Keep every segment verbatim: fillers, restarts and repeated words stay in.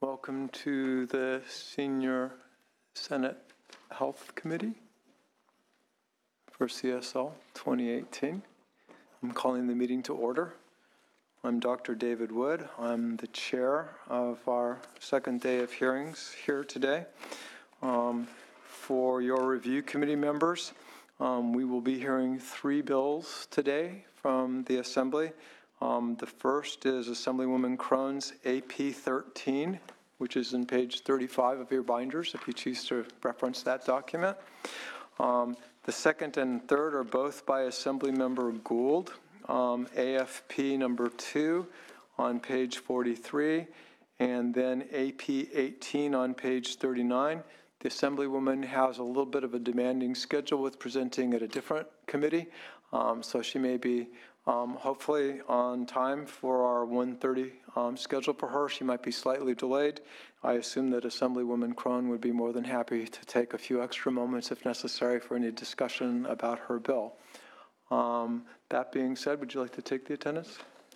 Welcome to the Senior Senate Health Committee for C S L twenty eighteen. I'm calling the meeting to order. I'm Doctor David Wood. I'm the chair of our second day of hearings here today. Um, for your review committee members, um, we will be hearing three bills today from the Assembly. Um, the first is Assemblywoman Crone's A P thirteen, which is in page thirty-five of your binders, if you choose to reference that document. Um, the second and third are both by Assemblymember Gould. Um, A F P number two on page forty-three, and then A P eighteen on page thirty-nine. The Assemblywoman has a little bit of a demanding schedule with presenting at a different committee, um, so she may be um, hopefully on time for our one thirty um, schedule for her. She might be slightly delayed. I assume that Assemblywoman Crone would be more than happy to take a few extra moments if necessary for any discussion about her bill. Um, that being said, would you like to take the attendance?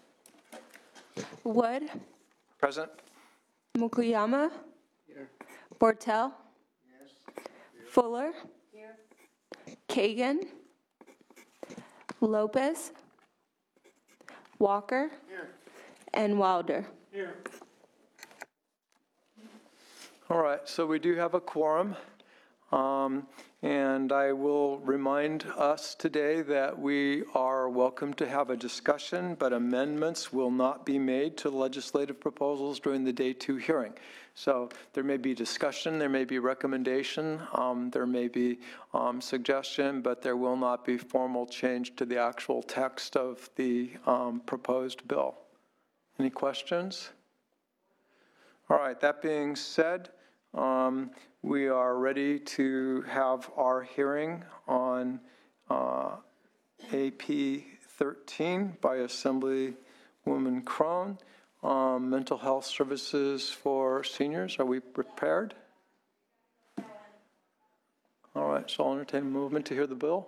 Wood. Present. Mukuyama. Here. Bortel. Yes. Here. Fuller. Here. Kagan. Lopez. Walker. Here. And Wilder. Here. All right, so we do have a quorum. Um, and I will remind us today that we are welcome to have a discussion, but amendments will not be made to legislative proposals during the day two hearing. So there may be discussion, there may be recommendation, um, there may be um, suggestion, but there will not be formal change to the actual text of the um, proposed bill. Any questions? All right, that being said, um, we are ready to have our hearing on uh, A P thirteen by Assemblywoman Crone, um, mental health services for seniors. Are we prepared? All right, so I'll entertain a movement to hear the bill.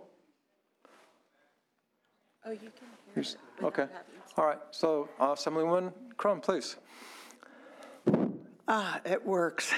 Oh, you can hear it. Okay. All right, so uh, Assemblywoman Crone, please. Ah, it works.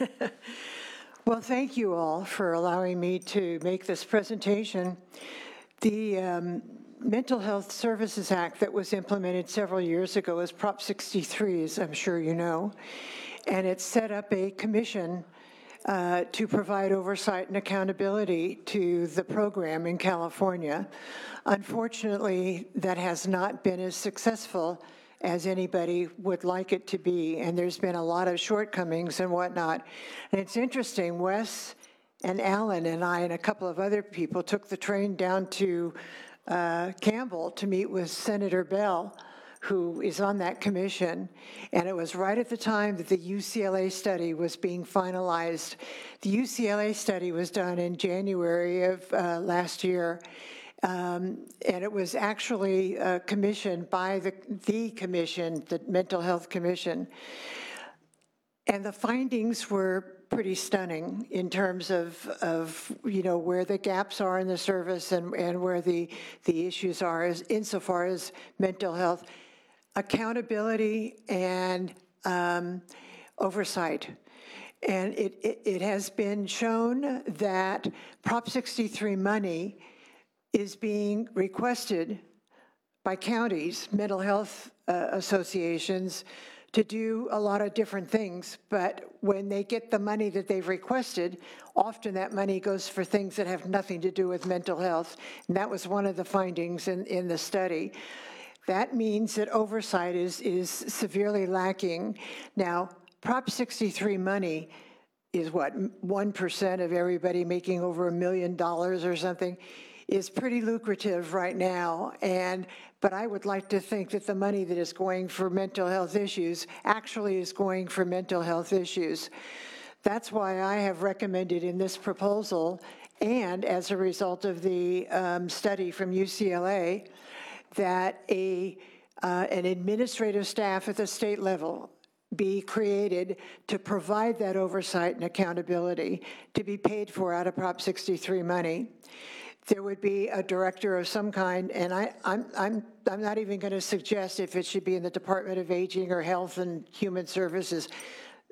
Well, thank you all for allowing me to make this presentation. The um, Mental Health Services Act that was implemented several years ago is Prop sixty-three, as I'm sure you know, and it set up a commission uh, to provide oversight and accountability to the program in California. Unfortunately, that has not been as successful as anybody would like it to be, and there's been a lot of shortcomings and whatnot. And it's interesting, Wes and Alan and I and a couple of other people took the train down to uh, Campbell to meet with Senator Bell, who is on that commission, and it was right at the time that the U C L A study was being finalized. The U C L A study was done in January of uh, last year, Um, and it was actually uh, commissioned by the, the commission, the Mental Health Commission. And the findings were pretty stunning in terms of, of you know, where the gaps are in the service and, and where the, the issues are as, insofar as mental health, accountability, and um, oversight. And it, it, it has been shown that Prop sixty-three money is being requested by counties, mental health uh, associations, to do a lot of different things, but when they get the money that they've requested, often that money goes for things that have nothing to do with mental health, and that was one of the findings in, in the study. That means that oversight is, is severely lacking. Now, Prop sixty-three money is what, one percent of everybody making over a million dollars or something, is pretty lucrative right now, and but I would like to think that the money that is going for mental health issues actually is going for mental health issues. That's why I have recommended in this proposal, and as a result of the um, study from U C L A, that a uh, an administrative staff at the state level be created to provide that oversight and accountability to be paid for out of Prop sixty-three money. There would be a director of some kind, and I, I'm, I'm, I'm not even going to suggest if it should be in the Department of Aging or Health and Human Services.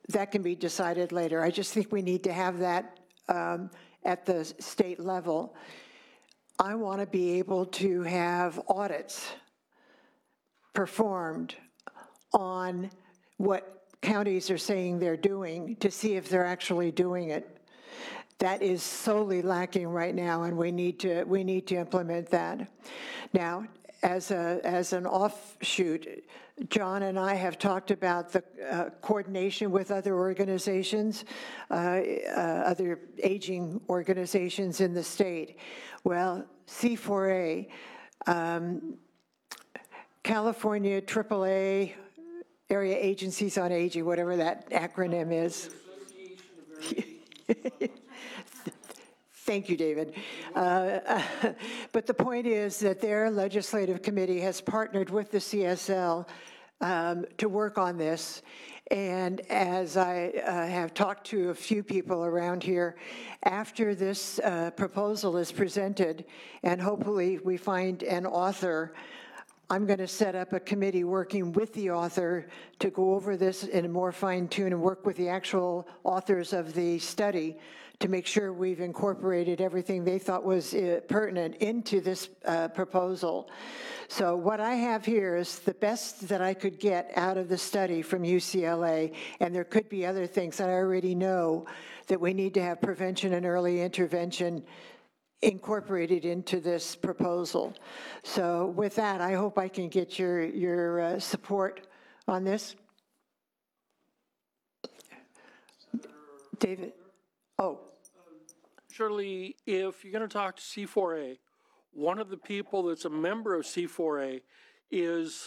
that can be decided later. I just think we need to have that um, at the state level. I want to be able to have audits performed on what counties are saying they're doing to see if they're actually doing it. That is solely lacking right now, and we need to we need to implement that. Now, as a as an offshoot, John and I have talked about the uh, coordination with other organizations, uh, uh, other aging organizations in the state. Well, C four A, um, California triple A, Area Agencies on Aging, whatever that acronym is. Thank you, David. Uh, but the point is that their legislative committee has partnered with the C S L um, to work on this. And as I uh, have talked to a few people around here, after this uh, proposal is presented, and hopefully we find an author, I'm going to set up a committee working with the author to go over this in a more fine-tune and work with the actual authors of the study to make sure we've incorporated everything they thought was uh, pertinent into this uh, proposal. So what I have here is the best that I could get out of the study from U C L A, and there could be other things that I already know that we need to have prevention and early intervention incorporated into this proposal. So with that, I hope I can get your, your uh, support on this. David? Oh. Shirley, if you're going to talk to C four A, one of the people that's a member of C four A is,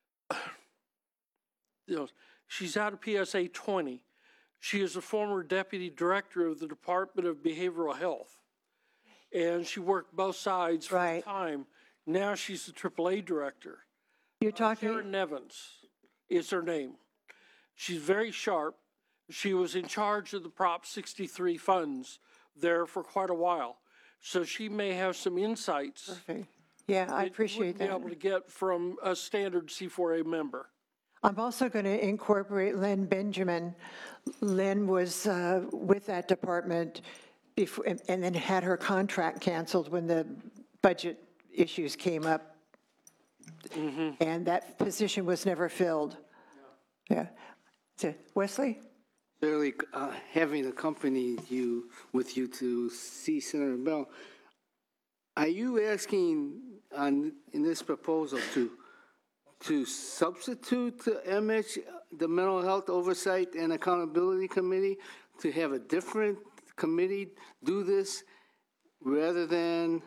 you know, she's out of P S A twenty. She is a former deputy director of the Department of Behavioral Health. And she worked both sides for Right. a time. Now she's the triple A director. You're talking, Karen Nevins is her name. She's very sharp. She was in charge of the Prop sixty-three funds there for quite a while. So she may have some insights. perfect. Yeah, I appreciate Be that. able to get from a standard C four A member. I'm also going to incorporate Lynn Benjamin. Lynn was uh, with that department before, and and then had her contract canceled when the budget issues came up. And that position was never filled. Yeah. So, Wesley? Clearly, uh, having accompanied you with you to see Senator Bell, are you asking on in this proposal to to substitute the M H, the Mental Health Oversight and Accountability Committee, to have a different committee do this rather than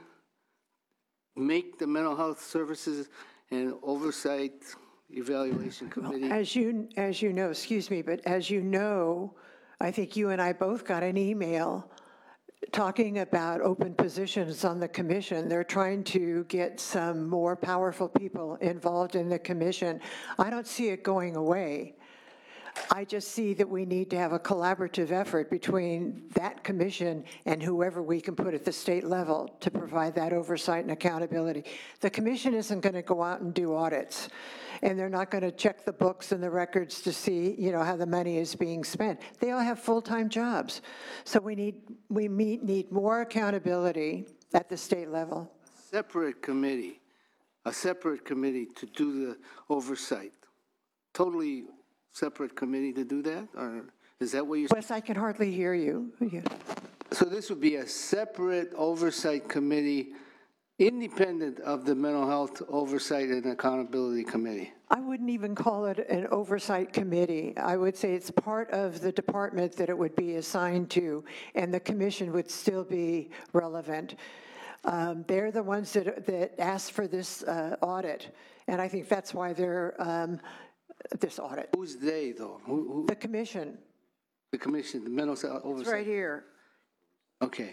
make the Mental Health Services and Oversight Evaluation Committee? As you, as you know, excuse me, but as you know, I think you and I both got an email talking about open positions on the commission. They're trying to get some more powerful people involved in the commission. I don't see it going away. I just see that we need to have a collaborative effort between that commission and whoever we can put at the state level to provide that oversight and accountability. The commission isn't going to go out and do audits, and they're not going to check the books and the records to see, you know, how the money is being spent. They all have full-time jobs. So we need, we meet, need more accountability at the state level. Separate committee, a separate committee to do the oversight. Totally separate committee to do that, or is that what you're saying? Wes, I can hardly hear you. Yeah. So this would be a separate oversight committee, independent of the Mental Health Oversight and Accountability Committee? I wouldn't even call it an oversight committee. I would say it's part of the department that it would be assigned to, and the commission would still be relevant. Um, they're the ones that, that asked for this uh, audit, and I think that's why they're, um, this audit. Who's they, though? Who, who, The commission, the commission, the Mental Health it's Oversight? right here. Okay.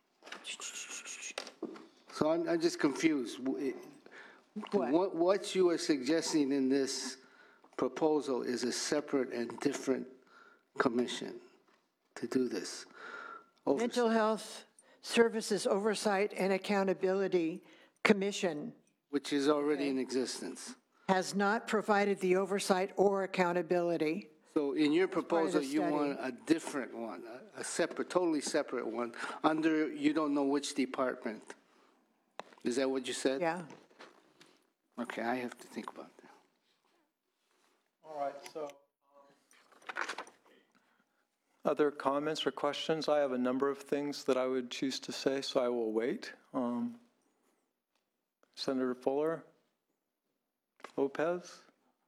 So I'm, I'm just confused. What? What, what you are suggesting in this proposal is a separate and different commission to do this. Oversight. Mental Health Services Oversight and Accountability Commission Which is already in existence. has not provided the oversight or accountability. So in your part of proposal, the you study. want a different one, a- a separate, totally separate one, under, you don't know which department? Is that what you said? Yeah. Okay, I have to think about that. All right, so. Other comments or questions? I have a number of things that I would choose to say, so I will wait. Um, Senator Fuller? Lopez?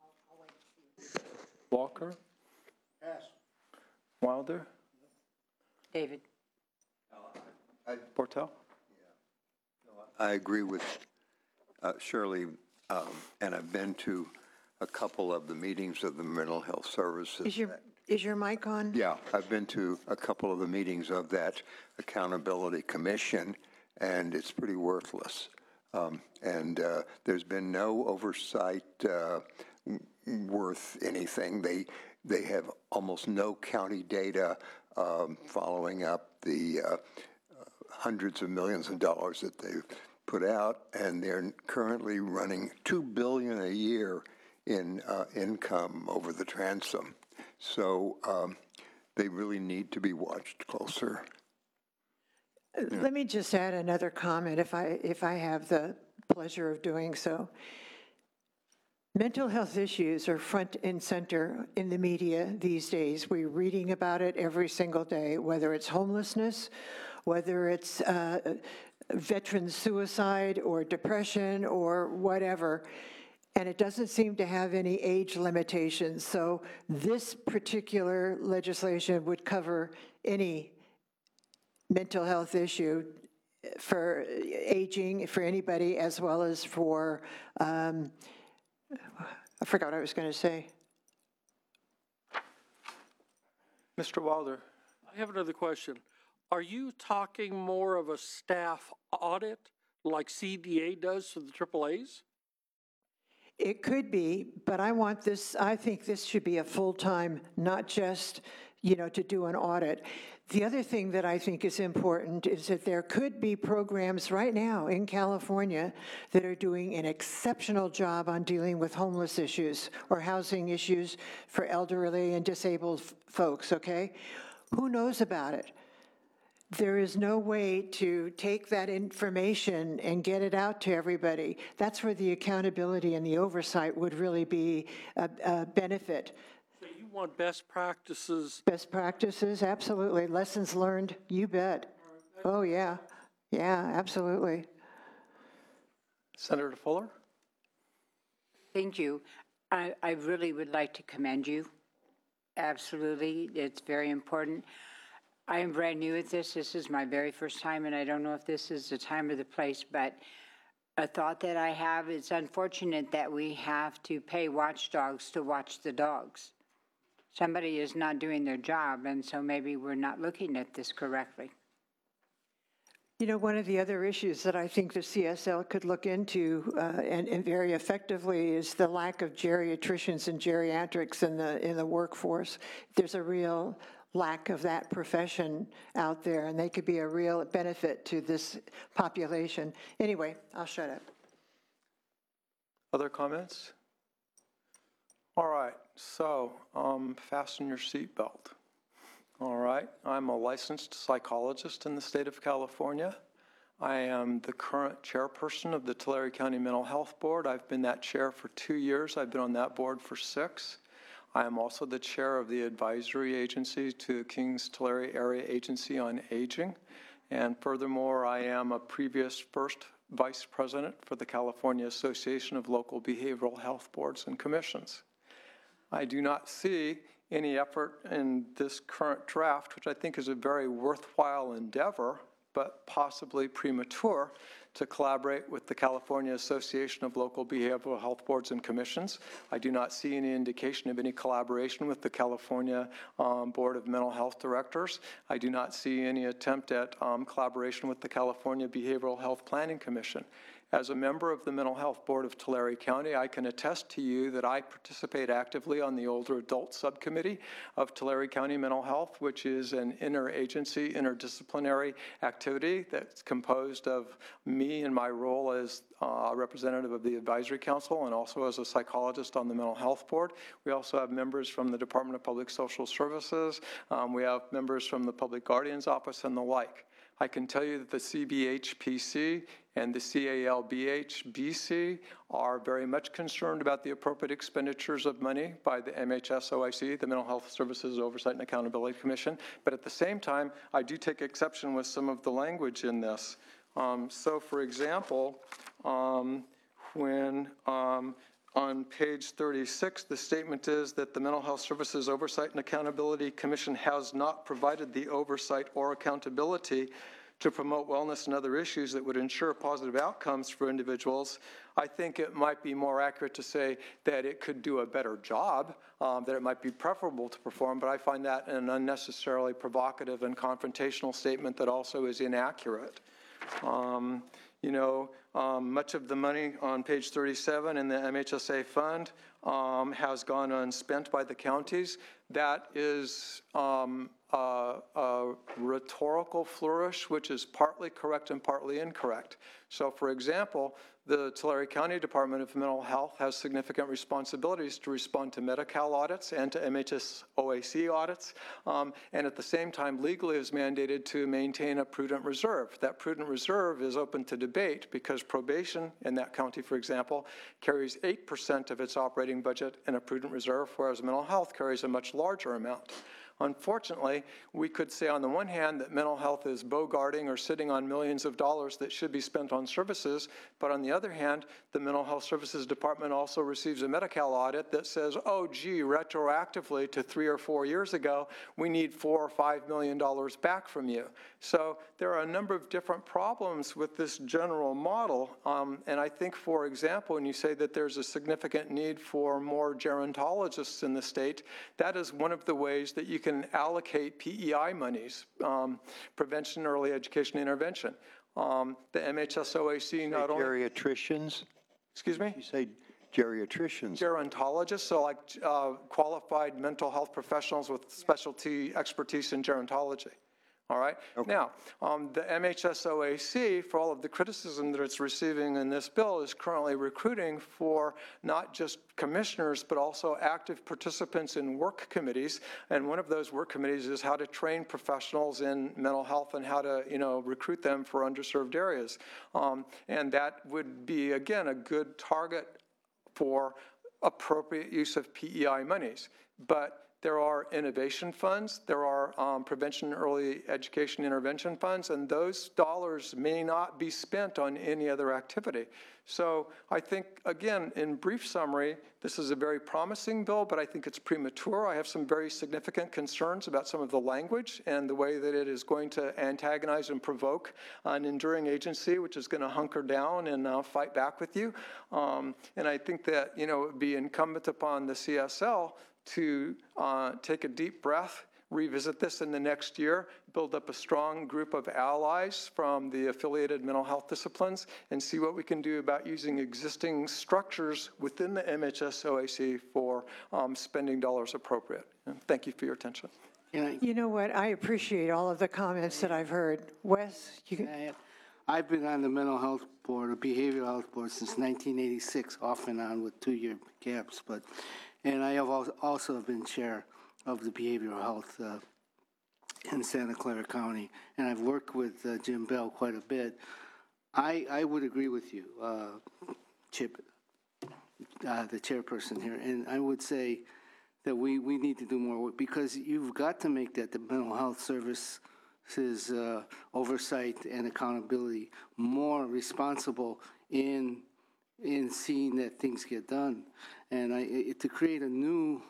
Walker? Yes. Wilder? David. Portel? I agree with uh, Shirley, um, and I've been to a couple of the meetings of the mental health services. Is your, is your mic on? Yeah, I've been to a couple of the meetings of that Accountability Commission, and it's pretty worthless. Um, and uh, there's been no oversight uh, worth anything. They they have almost no county data um, following up the uh, hundreds of millions of dollars that they've put out, and they're currently running two billion dollars a year in uh, income over the transom. So um, they really need to be watched closer. Let me just add another comment, if I, if I have the pleasure of doing so. Mental health issues are front and center in the media these days. We're reading about it every single day, whether it's homelessness, whether it's uh, veteran suicide or depression or whatever. And it doesn't seem to have any age limitations. So this particular legislation would cover any mental health issue for aging, for anybody, as well as for, um, I forgot what I was going to say. Mister Wilder? I have another question. Are you talking more of a staff audit like C D A does for the triple A's? It could be, but I want this, I think this should be a full-time, not just, you know, to do an audit. The other thing that I think is important is that there could be programs right now in California that are doing an exceptional job on dealing with homeless issues or housing issues for elderly and disabled f- folks, okay? Who knows about it? There is no way to take that information and get it out to everybody. That's where the accountability and the oversight would really be a, a benefit. So you want best practices? Best practices, absolutely. Lessons learned, you bet. Oh, yeah. Yeah, absolutely. Senator Fuller? Thank you. I, I really would like to commend you. Absolutely, it's very important. I am brand new at this. This is my very first time, and I don't know if this is the time or the place, but a thought that I have, it's unfortunate that we have to pay watchdogs to watch the dogs. Somebody is not doing their job, and so maybe we're not looking at this correctly. You know, one of the other issues that I think the C S L could look into uh, and, and very effectively is the lack of geriatricians and geriatrics in the in the workforce. There's a real lack of that profession out there, and they could be a real benefit to this population. Anyway, I'll shut up. Other comments? All right, so um, fasten your seatbelt. All right, I'm a licensed psychologist in the state of California. I am the current chairperson of the Tulare County Mental Health Board. I've been that chair for two years. I've been on that board for six. I am also the chair of the advisory agency to Kings Tulare Area Agency on Aging. And furthermore, I am a previous first vice president for the California Association of Local Behavioral Health Boards and Commissions. I do not see any effort in this current draft, which I think is a very worthwhile endeavor, but possibly premature, to collaborate with the California Association of Local Behavioral Health Boards and Commissions. I do not see any indication of any collaboration with the California um, Board of Mental Health Directors. I do not see any attempt at um, collaboration with the California Behavioral Health Planning Commission. As a member of the Mental Health Board of Tulare County, I can attest to you that I participate actively on the Older Adult Subcommittee of Tulare County Mental Health, which is an interagency, interdisciplinary activity that's composed of me in my role as a representative of the Advisory Council and also as a psychologist on the Mental Health Board. We also have members from the Department of Public Social Services. Um, we have members from the Public Guardian's Office and the like. I can tell you that the C B H P C and the C A L B H B C are very much concerned about the appropriate expenditures of money by the M H S O I C, the Mental Health Services Oversight and Accountability Commission. But at the same time, I do take exception with some of the language in this. Um, so, for example, um, when um, on page thirty-six, the statement is that the Mental Health Services Oversight and Accountability Commission has not provided the oversight or accountability to promote wellness and other issues that would ensure positive outcomes for individuals. I think it might be more accurate to say that it could do a better job, um, that it might be preferable to perform, but I find that an unnecessarily provocative and confrontational statement that also is inaccurate. Um, You know, um, much of the money on page thirty-seven in the M H S A fund um, has gone unspent by the counties. That is um, a, a rhetorical flourish, which is partly correct and partly incorrect. So, for example, the Tulare County Department of Mental Health has significant responsibilities to respond to Medi-Cal audits and to M H S O A C audits, um, and at the same time legally is mandated to maintain a prudent reserve. That prudent reserve is open to debate because probation in that county, for example, carries eight percent of its operating budget in a prudent reserve, whereas mental health carries a much larger amount. Unfortunately, we could say on the one hand that mental health is bogarting or sitting on millions of dollars that should be spent on services, but on the other hand, the Mental Health Services Department also receives a Medi-Cal audit that says, oh, gee, retroactively to three or four years ago, we need four or five million dollars back from you. So there are a number of different problems with this general model, um, and I think, for example, when you say that there's a significant need for more gerontologists in the state, that is one of the ways that you can can allocate P E I monies, um, prevention, early education, intervention. Um, the M H S O A C not only— Geriatricians? Excuse me? You say geriatricians. Gerontologists, so like uh, qualified mental health professionals with specialty expertise in gerontology. All right. Okay. Now, um, the M H S O A C, for all of the criticism that it's receiving in this bill, is currently recruiting for not just commissioners, but also active participants in work committees. And one of those work committees is how to train professionals in mental health and how to, you know, recruit them for underserved areas. Um, and that would be, again, a good target for appropriate use of P E I monies. But there are innovation funds, there are um, prevention early education intervention funds, and those dollars may not be spent on any other activity. So I think, again, in brief summary, this is a very promising bill, but I think it's premature. I have some very significant concerns about some of the language and the way that it is going to antagonize and provoke an enduring agency, which is going to hunker down and uh, fight back with you. Um, and I think that, you know, it would be incumbent upon the C S L to uh, take a deep breath, revisit this in the next year, build up a strong group of allies from the affiliated mental health disciplines, and see what we can do about using existing structures within the M H S O A C for um, spending dollars appropriate. And thank you for your attention. You know what? I appreciate all of the comments that I've heard. Wes, you can... I've been on the mental health board, or behavioral health board, since nineteen eighty-six, off and on with two-year gaps. But, and I have also been chair of the behavioral health uh, in Santa Clara County, and I've worked with uh, Jim Bell quite a bit. I I would agree with you, uh, Chip, uh, the chairperson here, and I would say that we we need to do more work, because you've got to make that the mental health service his uh, oversight and accountability more responsible in in seeing that things get done, and I, it, to create a new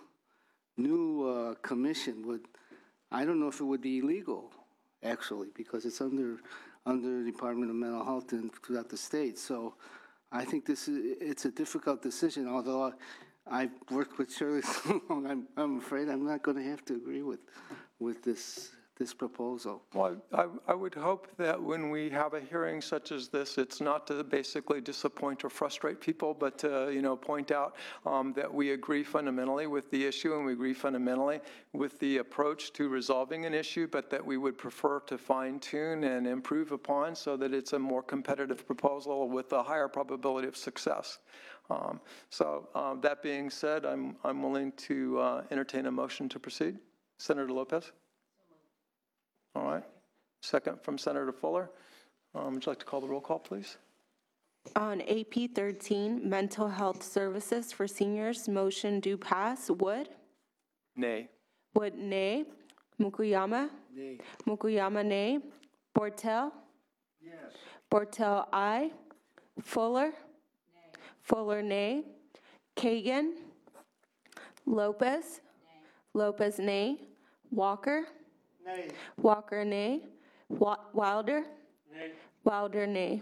new uh, commission would, I don't know if it would be illegal, actually, because it's under under the Department of Mental Health and throughout the state. So I think this is it's a difficult decision. Although I, I've worked with Shirley so long, I'm I'm afraid I'm not going to have to agree with with this this proposal? Well, I, I would hope that when we have a hearing such as this, it's not to basically disappoint or frustrate people, but to, you know, point out um, that we agree fundamentally with the issue and we agree fundamentally with the approach to resolving an issue, but that we would prefer to fine tune and improve upon so that it's a more competitive proposal with a higher probability of success. Um, so um, that being said, I'm, I'm willing to uh, entertain a motion to proceed. Senator Lopez? All right. Second from Senator Fuller. Um, would you like to call the roll call, please? On A P thirteen, Mental Health Services for Seniors, motion do pass. Wood? Nay. Wood, nay. Mukuyama? Nay. Mukuyama, nay. Bortel? Yes. Bortel, aye. Fuller? Nay. Fuller, nay. Kagan? Lopez? Nay. Lopez, nay. Walker? Nay. Walker, nay. Wa- Wilder? Nay. Wilder, nay.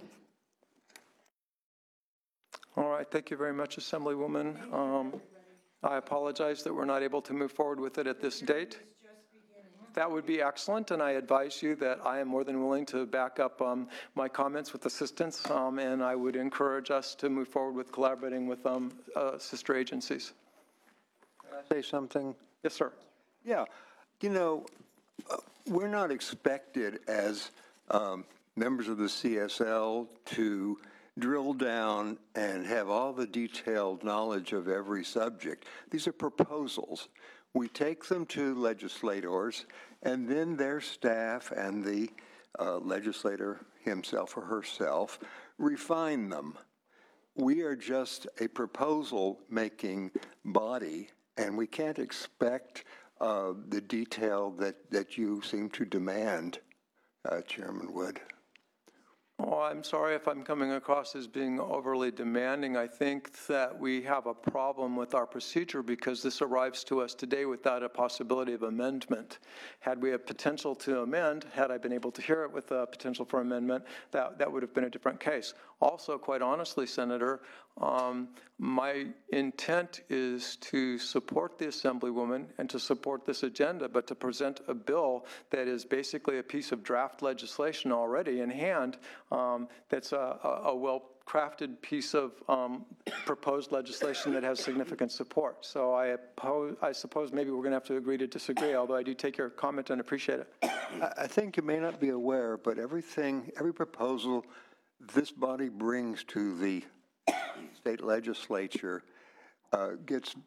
All right. Thank you very much, Assemblywoman. Um, I apologize that we're not able to move forward with it at this date. That would be excellent, and I advise you that I am more than willing to back up um, my comments with assistance, um, and I would encourage us to move forward with collaborating with um, uh, sister agencies. Can I say something? Yes, sir. Yeah. You know, uh, we're not expected as um, members of the C S L to drill down and have all the detailed knowledge of every subject. These are proposals. We take them to legislators, and then their staff and the uh, legislator himself or herself refine them. We are just a proposal-making body, and we can't expect uh, the detail that, that you seem to demand, uh, Chairman Wood. Oh, I'm sorry if I'm coming across as being overly demanding. I think that we have a problem with our procedure because this arrives to us today without a possibility of amendment. Had we had potential to amend, had I been able to hear it with a potential for amendment, that, that would have been a different case. Also, quite honestly, Senator, um, my intent is to support the Assemblywoman and to support this agenda, but to present a bill that is basically a piece of draft legislation already in hand. Um, that's a, a, a well-crafted piece of um, proposed legislation that has significant support. So I, oppose, I suppose maybe we're going to have to agree to disagree, although I do take your comment and appreciate it. I, I think you may not be aware, but everything, every proposal this body brings to the state legislature uh, gets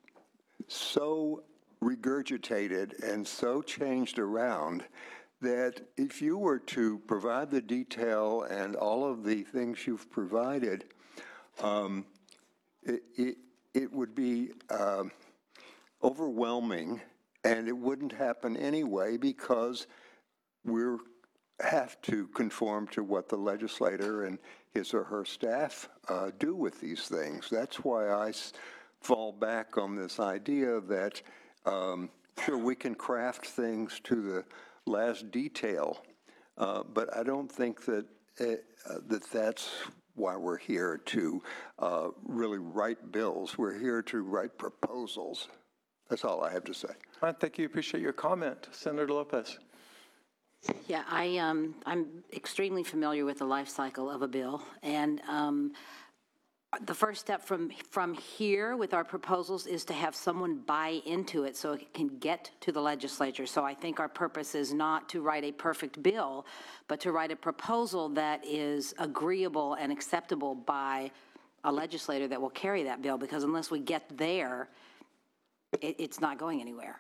so regurgitated and so changed around that if you were to provide the detail and all of the things you've provided, um, it, it, it would be uh, overwhelming, and it wouldn't happen anyway because we have to conform to what the legislator and his or her staff uh, do with these things. That's why I s- fall back on this idea that, um, sure, we can craft things to the last detail, uh, but I don't think that uh, that that's why we're here to uh, really write bills. We're here to write proposals. That's all I have to say. I thank you. Appreciate your comment. Senator Lopez. Yeah, I, um, I'm extremely familiar with the life cycle of a bill, and um, the first step from, from here with our proposals is to have someone buy into it so it can get to the legislature. So I think our purpose is not to write a perfect bill, but to write a proposal that is agreeable and acceptable by a legislator that will carry that bill, because unless we get there, it, it's not going anywhere.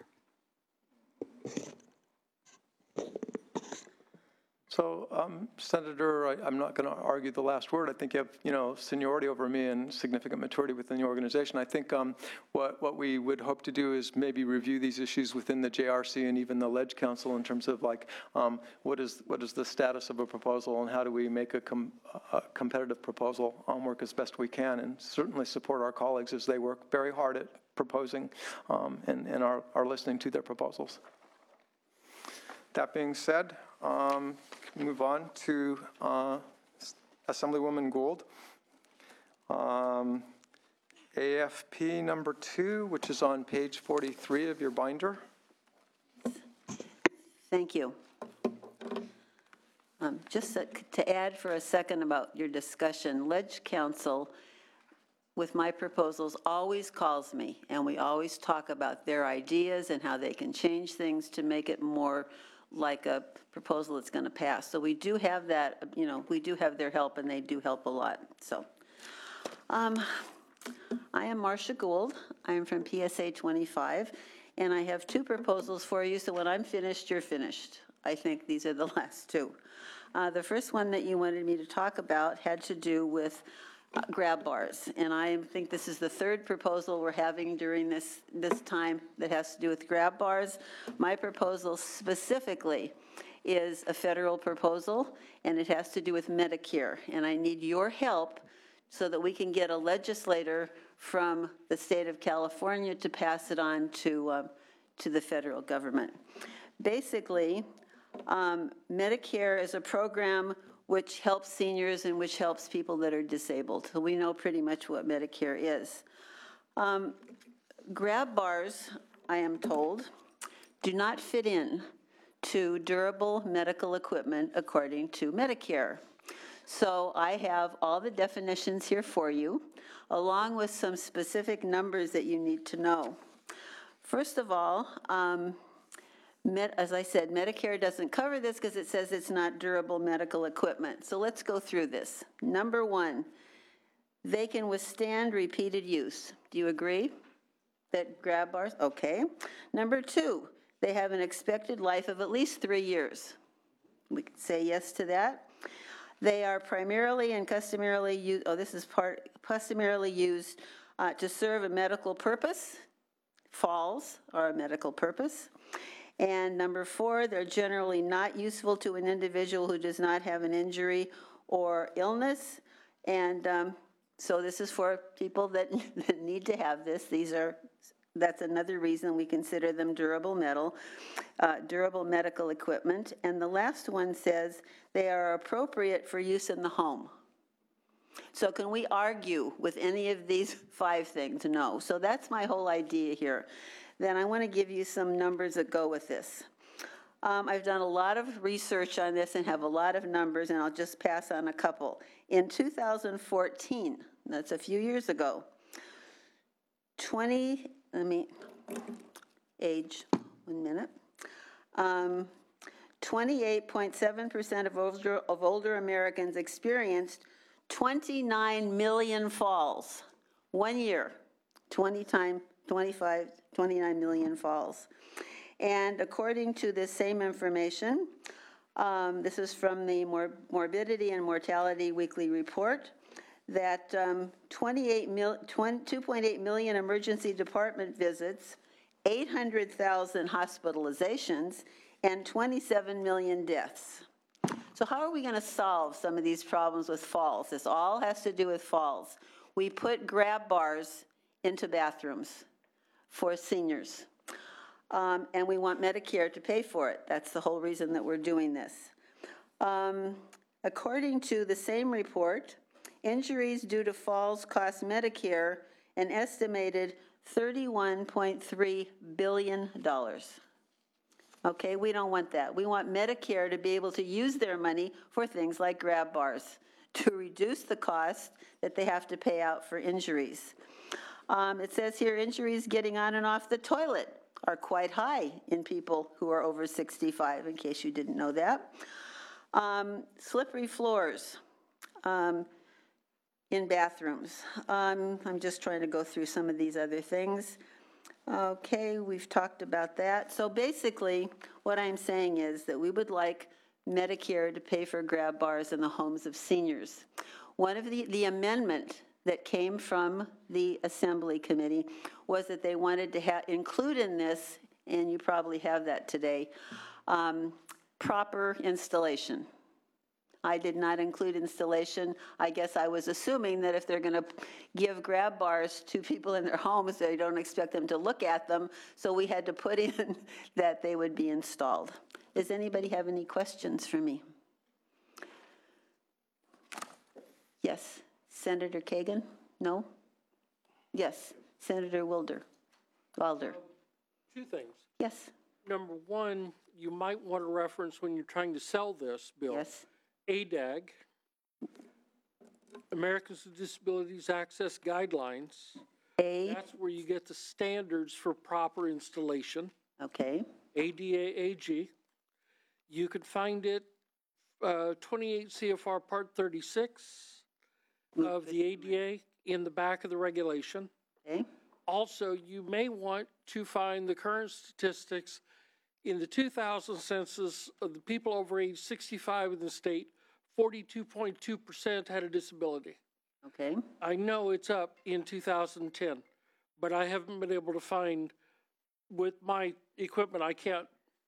So, um, Senator, I, I'm not going to argue the last word. I think you have, you know, seniority over me and significant maturity within the organization. I think um, what, what we would hope to do is maybe review these issues within the J R C and even the Ledge Council in terms of like um, what is what is the status of a proposal and how do we make a, com a competitive proposal um, work as best we can, and certainly support our colleagues as they work very hard at proposing um, and, and are, are listening to their proposals. That being said, um, move on to uh, Assemblywoman Gould. Um, A F P number two, which is on page forty-three of your binder. Thank you. Um, Just to to add for a second about your discussion, Ledge Council, with my proposals, always calls me, and we always talk about their ideas and how they can change things to make it more like a proposal that's going to pass. So we do have that, you know, we do have their help, and they do help a lot, so. Um, I am Marcia Gould. I am from P S A twenty-five, and I have two proposals for you, so when I'm finished, you're finished. I think these are the last two. Uh, The first one that you wanted me to talk about had to do with uh, grab bars, and I think this is the third proposal we're having during this, this time that has to do with grab bars. My proposal specifically is a federal proposal, and it has to do with Medicare, and I need your help so that we can get a legislator from the state of California to pass it on to, uh, to the federal government. Basically, um, Medicare is a program which helps seniors and which helps people that are disabled. So we know pretty much what Medicare is. Um, grab bars, I am told, do not fit in to durable medical equipment according to Medicare. So I have all the definitions here for you, along with some specific numbers that you need to know. First of all, um, Med, as I said, Medicare doesn't cover this because it says it's not durable medical equipment. So let's go through this. Number one, they can withstand repeated use. Do you agree that grab bars? Okay. Number two, they have an expected life of at least three years. We could say yes to that. They are primarily and customarily used, oh, this is part, customarily used uh, to serve a medical purpose. Falls are a medical purpose. And number four, they're generally not useful to an individual who does not have an injury or illness. And um, so this is for people that, that need to have this. These are, that's another reason we consider them durable metal, uh, durable medical equipment. And the last one says they are appropriate for use in the home. So can we argue with any of these five things? No. So that's my whole idea here. Then I want to give you some numbers that go with this. Um, I've done a lot of research on this and have a lot of numbers, and I'll just pass on a couple. In two thousand fourteen, that's a few years ago, twenty, let me, age, one minute, um, twenty-eight point seven percent of older, of older Americans experienced twenty-nine million falls. One year, twenty time, twenty-five, twenty-nine million falls. And according to this same information, um, this is from the Mor Morbidity and Mortality Weekly Report, that um, twenty-eight mil two point eight million emergency department visits, eight hundred thousand hospitalizations, and twenty-seven million deaths. So how are we going to solve some of these problems with falls? This all has to do with falls. We put grab bars into bathrooms for seniors. Um, and we want Medicare to pay for it. That's the whole reason that we're doing this. Um, according to the same report, injuries due to falls cost Medicare an estimated thirty-one point three billion dollars. Okay, we don't want that. We want Medicare to be able to use their money for things like grab bars to reduce the cost that they have to pay out for injuries. Um, it says here, injuries getting on and off the toilet are quite high in people who are over sixty-five, in case you didn't know that. Um, slippery floors um, in bathrooms. Um, I'm just trying to go through some of these other things. Okay, we've talked about that. So basically, what I'm saying is that we would like Medicare to pay for grab bars in the homes of seniors. One of the, the amendment that came from the Assembly Committee was that they wanted to ha include in this, and you probably have that today, um, proper installation. I did not include installation. I guess I was assuming that if they're going to give grab bars to people in their homes, they don't expect them to look at them, so we had to put in that they would be installed. Does anybody have any questions for me? Yes. Senator Kagan? No? Yes. Senator Wilder? Wilder? Two things. Yes. Number one, you might want to reference when you're trying to sell this bill. Yes. A D A G, Americans with Disabilities Access Guidelines. A, That's where you get the standards for proper installation, okay, A D A A G. You could find it, uh, twenty-eight C F R Part thirty-six of the A D A in the back of the regulation. okay, Also, you may want to find the current statistics in the two thousand census of the people over age sixty-five in the state, forty-two point two percent had a disability. okay. I know it's up in two thousand ten, but I haven't been able to find, with my equipment, I can't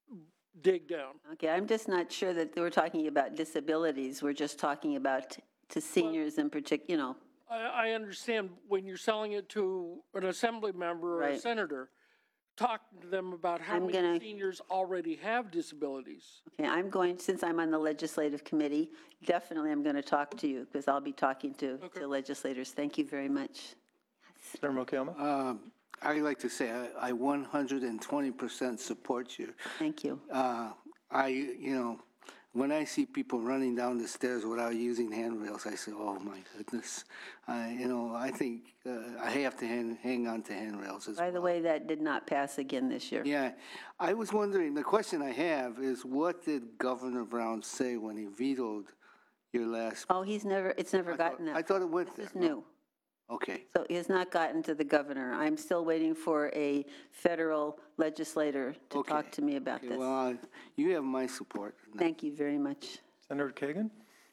dig down. Okay, I'm just not sure that we're talking about disabilities. We're just talking about to seniors in particular, you know. I, I understand when you're selling it to an assembly member or a Right. senator, talk to them about how I'm many gonna- seniors already have disabilities. Okay, I'm going, since I'm on the legislative committee, definitely I'm going to talk to you because I'll be talking to, Okay. to legislators. Thank you very much. Senator Mukayama? Um, I'd like to say I, I one hundred twenty percent support you. Thank you. Uh, I, you know, when I see people running down the stairs without using handrails, I say, oh my goodness. I, you know, I think uh, I have to hang, hang on to handrails as well. By the way, that did not pass again this year. Yeah, I was wondering, the question I have is what did Governor Brown say when he vetoed your last? Oh, he's never, it's never I thought- gotten that. I thought it went This is there. new. Okay, So he has not gotten to the governor. I'm still waiting for a federal legislator to Okay. talk to me about okay, this. well, uh, you have my support. Thank you very much. Senator Kagan?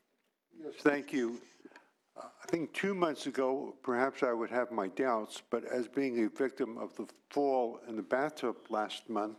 Thank you. Uh, I think two months ago, perhaps I would have my doubts, but as being a victim of the fall in the bathtub last month,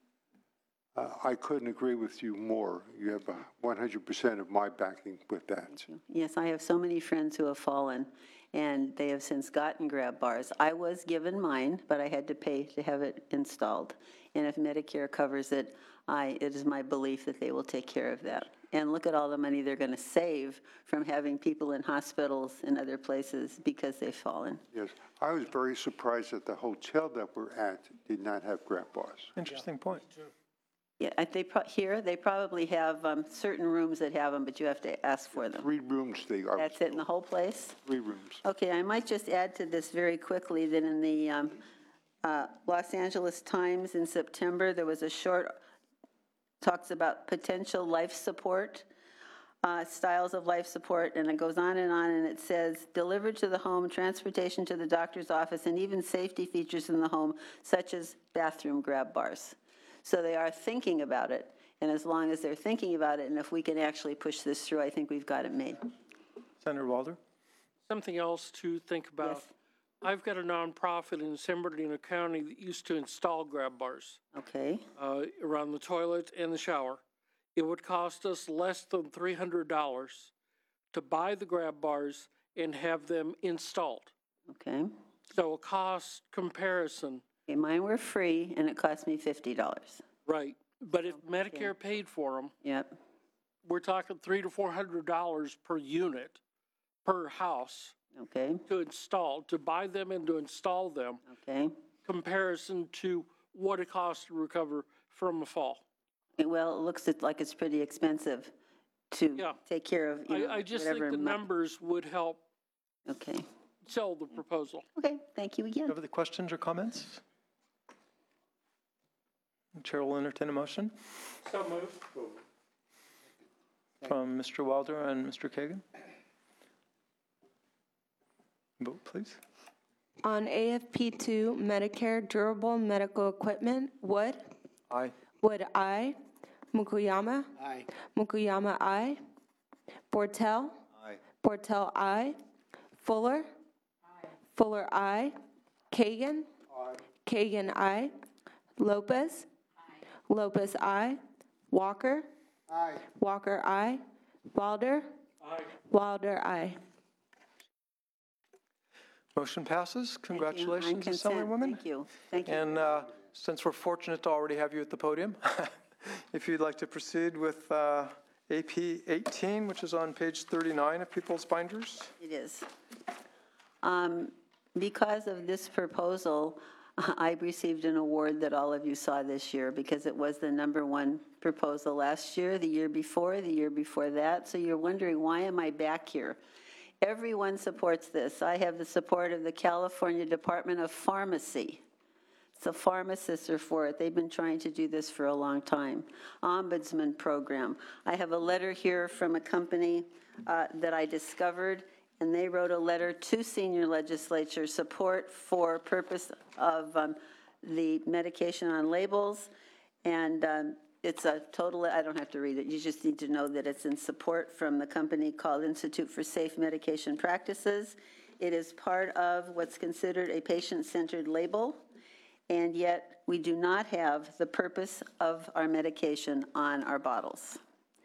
uh, I couldn't agree with you more. You have uh, one hundred percent of my backing with that. Yes, I have so many friends who have fallen, and they have since gotten grab bars. I was given mine, but I had to pay to have it installed. And if Medicare covers it, I, it is my belief that they will take care of that. And look at all the money they're going to save from having people in hospitals and other places because they've fallen. Yes, I was very surprised that the hotel that we're at did not have grab bars. Interesting point. Yeah, I- they, pro- here, they probably have um, certain rooms that have them, but you have to ask for them. Three rooms they are. That's it in the whole place? Three rooms. Okay, I might just add to this very quickly that in the um, uh, Los Angeles Times in September, there was a short, talks about potential life support, uh, styles of life support, and it goes on and on, and it says, delivered to the home, transportation to the doctor's office, and even safety features in the home, such as bathroom grab bars. So they are thinking about it, and as long as they're thinking about it, and if we can actually push this through, I think we've got it made. Senator Walder? Something else to think about. Yes. I've got a nonprofit in San Bernardino County that used to install grab bars Okay, uh, around the toilet and the shower. It would cost us less than three hundred dollars to buy the grab bars and have them installed. okay. So a cost comparison, Okay, mine were free, and it cost me fifty dollars. right? But if Medicare paid for them, Yep, we're talking three to four hundred dollars per unit, per house okay, to install, to buy them and to install them, okay. comparison to what it costs to recover from a fall. Okay, well, it looks it- like it's pretty expensive to Yeah. take care of, you know, I, I just think whatever the mu- numbers would help Okay, sell the proposal. okay, thank you again. Have any questions or comments? Chair will entertain a motion So moved. from Mister Wilder and Mister Kagan. Vote, please. On A F P two, Medicare durable medical equipment, Wood, Aye. Wood, I. Mukuyama, Aye. Mukuyama, I. Bortel, Aye. Bortel, I. Fuller, Fuller, I. Kagan, Kagan, I. Lopez, Lopez, I. Walker, Aye. Walker, I. Wilder, Wilder, I. Motion passes. Thank you. On Congratulations, consent. Assemblywoman. Thank you, thank you. And uh, since we're fortunate to already have you at the podium, if you'd like to proceed with uh, A P eighteen, which is on page thirty-nine of People's Binders. It is. Um, Because of this proposal, I received an award that all of you saw this year because it was the number one proposal last year, the year before, the year before that. So you're wondering, why am I back here? Everyone supports this. I have the support of the California Department of Pharmacy. The pharmacists are for it. They've been trying to do this for a long time. Ombudsman program. I have a letter here from a company uh, that I discovered, and they wrote a letter to senior legislature, support for purpose of um, the medication on labels. And um, it's a total, I don't have to read it. You just need to know that it's in support from the company called Institute for Safe Medication Practices. It is part of what's considered a patient-centered label. And yet we do not have the purpose of our medication on our bottles.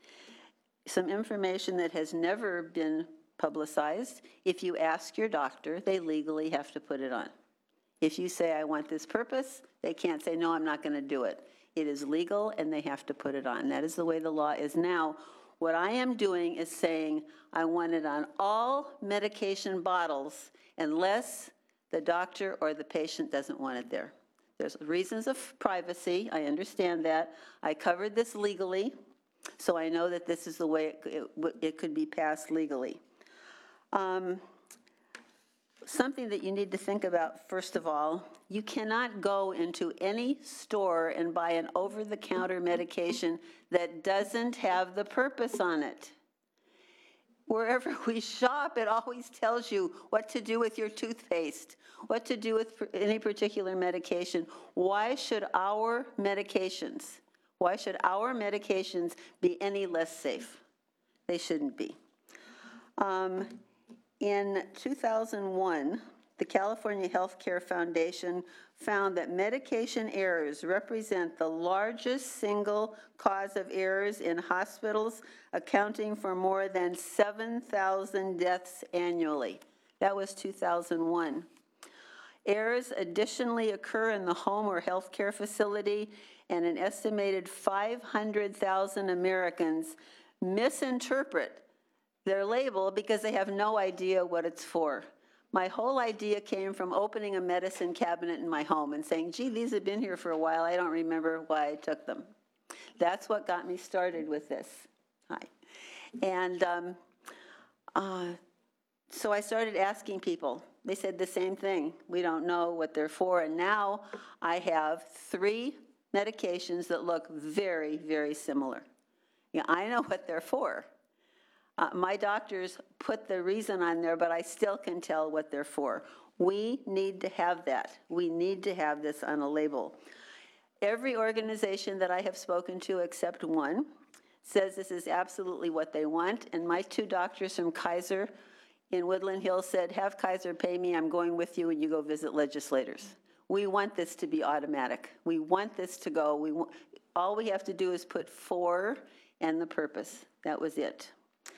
Some information that has never been publicized: if you ask your doctor, they legally have to put it on. If you say, I want this purpose, they can't say, no, I'm not going to do it. It is legal, and they have to put it on. That is the way the law is now. What I am doing is saying I want it on all medication bottles unless the doctor or the patient doesn't want it there. There's reasons of privacy. I understand that. I covered this legally, so I know that this is the way it, it, it could be passed legally. Um, something that you need to think about, first of all, you cannot go into any store and buy an over-the-counter medication that doesn't have the purpose on it. Wherever we shop, it always tells you what to do with your toothpaste, what to do with any particular medication. Why should our medications, why should our medications be any less safe? They shouldn't be. Um, in two thousand one, the California Healthcare Foundation found that medication errors represent the largest single cause of errors in hospitals, accounting for more than seven thousand deaths annually. That was two thousand one. Errors additionally occur in the home or healthcare facility, and an estimated five hundred thousand Americans misinterpret their label because they have no idea what it's for. My whole idea came from opening a medicine cabinet in my home and saying, gee, these have been here for a while. I don't remember why I took them. That's what got me started with this. Hi. And um, uh, so I started asking people. They said the same thing. We don't know what they're for. And now I have three medications that look very, very similar. Yeah, I know what they're for. Uh, my doctors put the reason on there, but I still can tell what they're for. We need to have that. We need to have this on a label. Every organization that I have spoken to except one says this is absolutely what they want, and my two doctors from Kaiser in Woodland Hills said, have Kaiser pay me, I'm going with you, and you go visit legislators. We want this to be automatic. We want this to go. We want, all we have to do is put for and the purpose. That was it.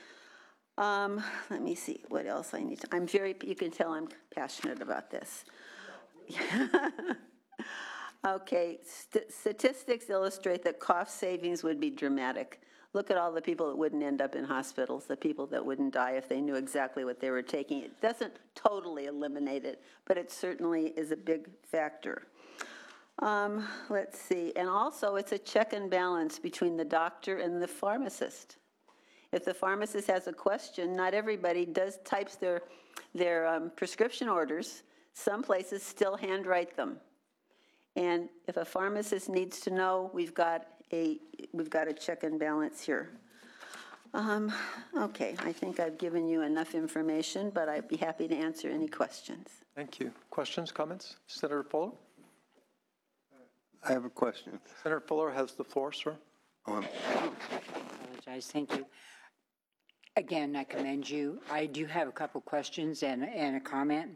Um, let me see what else I need to, I'm very, you can tell I'm passionate about this. Okay, st- statistics illustrate that cost savings would be dramatic. Look at all the people that wouldn't end up in hospitals, the people that wouldn't die if they knew exactly what they were taking. It doesn't totally eliminate it, but it certainly is a big factor. Um, let's see, and also it's a check and balance between the doctor and the pharmacist. If the pharmacist has a question, not everybody does types their, their um, prescription orders. Some places still handwrite them. And if a pharmacist needs to know, we've got a, we've got a check and balance here. Um, okay, I think I've given you enough information, but I'd be happy to answer any questions. Thank you. Questions, comments? Senator Fuller? I have a question. Senator Fuller has the floor, sir. Um, Apologize, thank you. Again, I commend you. I do have a couple questions and, and a comment.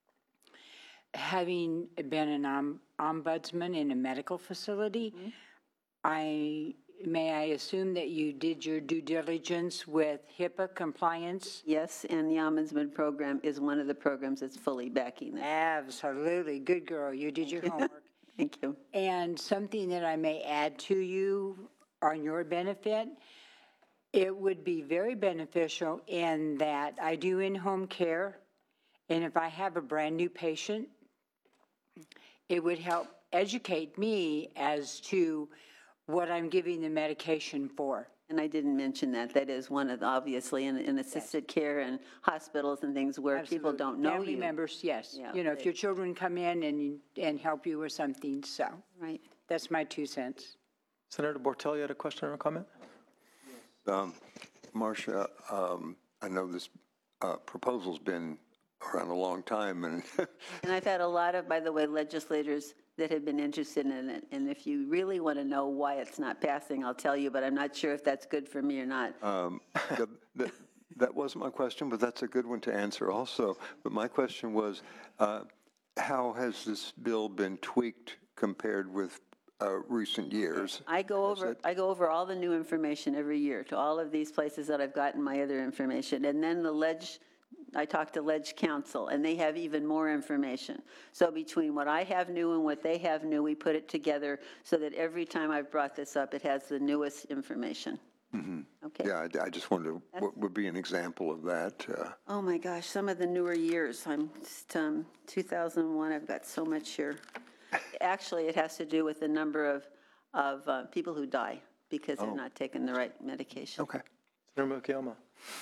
Having been an om, ombudsman in a medical facility, mm-hmm. I may I assume that you did your due diligence with HIPAA compliance? Yes, and the Ombudsman program is one of the programs that's fully backing this. Absolutely. Good girl. You did your homework. Thank you. And something that I may add to you on your benefit, it would be very beneficial in that I do in-home care, and if I have a brand new patient, it would help educate me as to what I'm giving the medication for. And I didn't mention that. That is one of, the- obviously, in, in assisted care and hospitals and things where people Absolutely. don't know Family you. members, yes. Yeah, You know, if they- your children come in and, and help you with something, so Right. that's my two cents. Senator Bortelli had a question or a comment? Um, Marcia, um, I know this uh, proposal's been around a long time, and And I've had a lot of, by the way, legislators that have been interested in it. And if you really want to know why it's not passing, I'll tell you, but I'm not sure if that's good for me or not. um, the- the- that wasn't my question, but that's a good one to answer also. But my question was, uh, how has this bill been tweaked compared with uh, recent years? I go over, I go over all the new information every year to all of these places that I've gotten my other information. And then the ledge, I talk to Ledge Council, and they have even more information. So between what I have new and what they have new, we put it together so that every time I've brought this up, it has the newest information. Okay? Yeah, I I just wondered what would be an example of that. uh, Oh, my gosh, some of the newer years, I'm just, um, two thousand one, I've got so much here. Actually, it has to do with the number of, of uh, people who die because they're not taking the right medication. Okay. Senator Mukayama.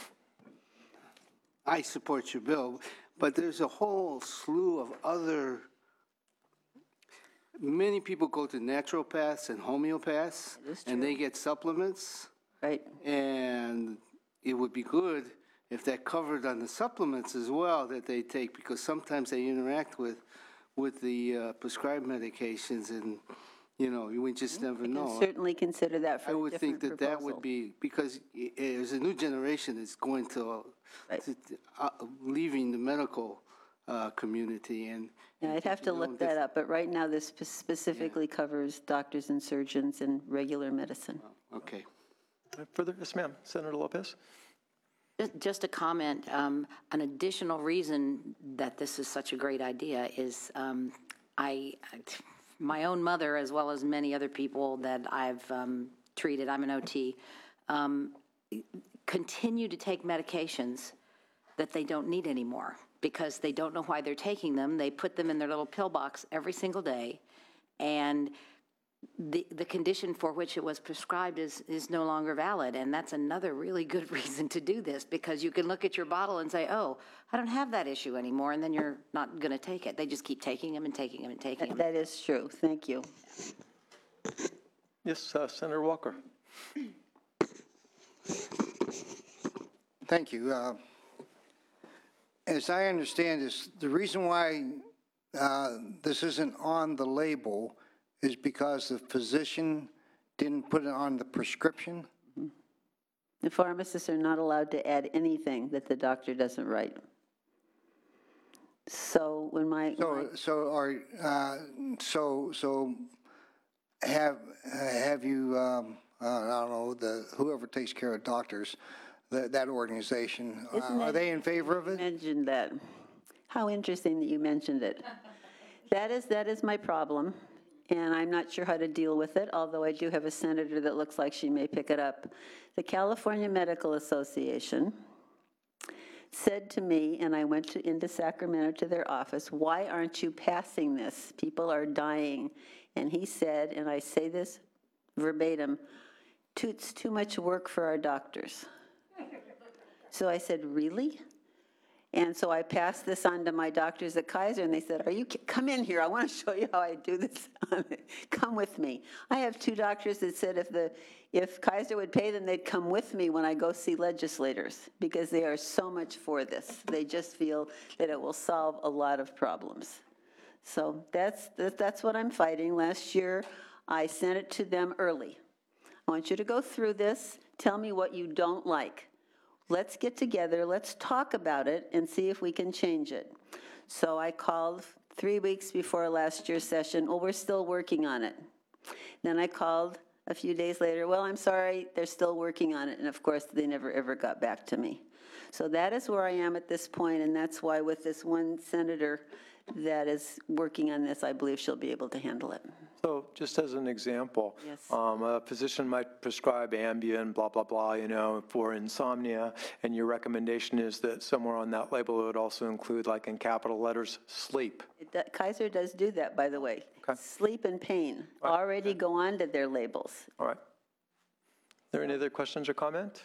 I support your bill, but there's a whole slew of other, many people go to naturopaths and homeopaths, That is and they get supplements, Right? and it would be good if that covered on the supplements as well that they take, because sometimes they interact with, with the uh, prescribed medications, and, you know, we just never know. Certainly consider that I for a would think different that that proposal. would be, because i- there's a new generation that's going to, Right. to- uh, leaving the medical uh, community, and. Yeah, I'd have to you know, look this- that up, but right now this spe- specifically covers doctors and surgeons and regular medicine. Okay. Further, yes, ma'am. Senator Lopez. Just- Just a comment, um, an additional reason that this is such a great idea is um, I, my own mother, as well as many other people that I've um, treated, I'm an O T, um, continue to take medications that they don't need anymore because they don't know why they're taking them. They put them in their little pill box every single day, and the, the condition for which it was prescribed is, is no longer valid. And that's another really good reason to do this, because you can look at your bottle and say, oh, I don't have that issue anymore, and then you're not going to take it. They just keep taking them and taking them and taking them. That is true. Thank you. Yes, uh, Senator Walker. Thank you. Uh, As I understand this, the reason why uh, this isn't on the label is because the physician didn't put it on the prescription? The pharmacists are not allowed to add anything that the doctor doesn't write. So when my, So, so are, uh, so, so have, have you, um, uh, I don't know, the, whoever takes care of doctors, that, that organization, uh, Isn't are that- they in favor of it? mentioned that. How interesting that you mentioned it. That is, that is my problem, and I'm not sure how to deal with it, although I do have a senator that looks like she may pick it up. The California Medical Association said to me, and I went to, into Sacramento to their office, why aren't you passing this? People are dying. And he said, and I say this verbatim, "Too- it's too much work for our doctors. So I said, really? And so I passed this on to my doctors at Kaiser, and they said, are you, ki- come in here, I want to show you how I do this. Come with me. I have two doctors that said if the, if Kaiser would pay them, they'd come with me when I go see legislators, because they are so much for this. They just feel that it will solve a lot of problems. So that's, that- that's what I'm fighting. Last year, I sent it to them early. I want you to go through this, tell me what you don't like. Let's get together, let's talk about it and see if we can change it. So I called three weeks before last year's session, oh, we're still working on it. Then I called a few days later, well, I'm sorry, they're still working on it. And of course, they never, ever got back to me. So that is where I am at this point, and that's why with this one senator that is working on this, I believe she'll be able to handle it. So just as an example, Yes. um, a physician might prescribe Ambien, blah, blah, blah, you know, for insomnia, and your recommendation is that somewhere on that label it would also include, like in capital letters, sleep. It do- Kaiser does do that, by the way. Okay. Sleep and pain already go onto their labels. All right. Are there any other questions or comment?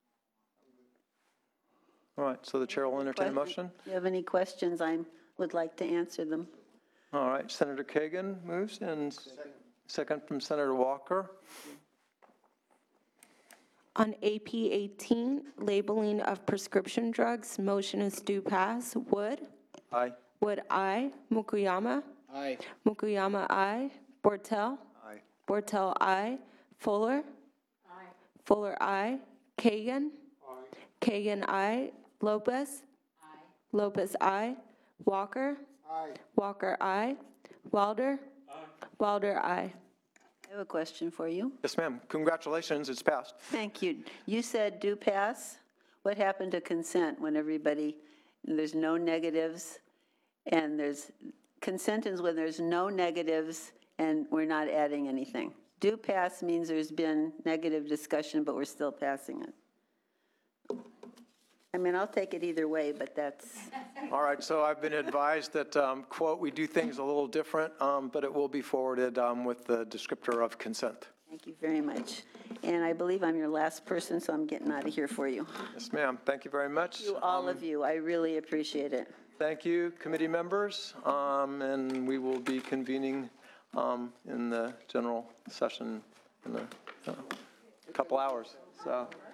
All right, so the chair will entertain a motion. If you have any questions, I would like to answer them. All right, Senator Kagan moves, and second from Senator Walker. On A P eighteen, labeling of prescription drugs, motion is due pass. Wood? Aye. Wood, aye. Mukuyama? Aye. Mukuyama, aye. Bortel? Aye. Bortel, aye. Fuller? Aye. Fuller, aye. Kagan? Aye. Kagan, aye. Lopez? Aye. Lopez, aye. Walker? Aye. Walker, aye. Wilder? Aye. Wilder, aye. I have a question for you. Yes, ma'am. Congratulations, it's passed. Thank you. You said do pass. What happened to consent when everybody, there's no negatives, and there's, consent is when there's no negatives and we're not adding anything. Do pass means there's been negative discussion, but we're still passing it. I mean, I'll take it either way, but that's, All right, so I've been advised that, um, quote, we do things a little different, um, but it will be forwarded um, with the descriptor of consent. thank you very much. And I believe I'm your last person, so I'm getting out of here for you. Yes, ma'am. Thank you very much. To all of you, I really appreciate it. Thank you, committee members, um, and we will be convening um, in the general session in a uh, couple hours. So.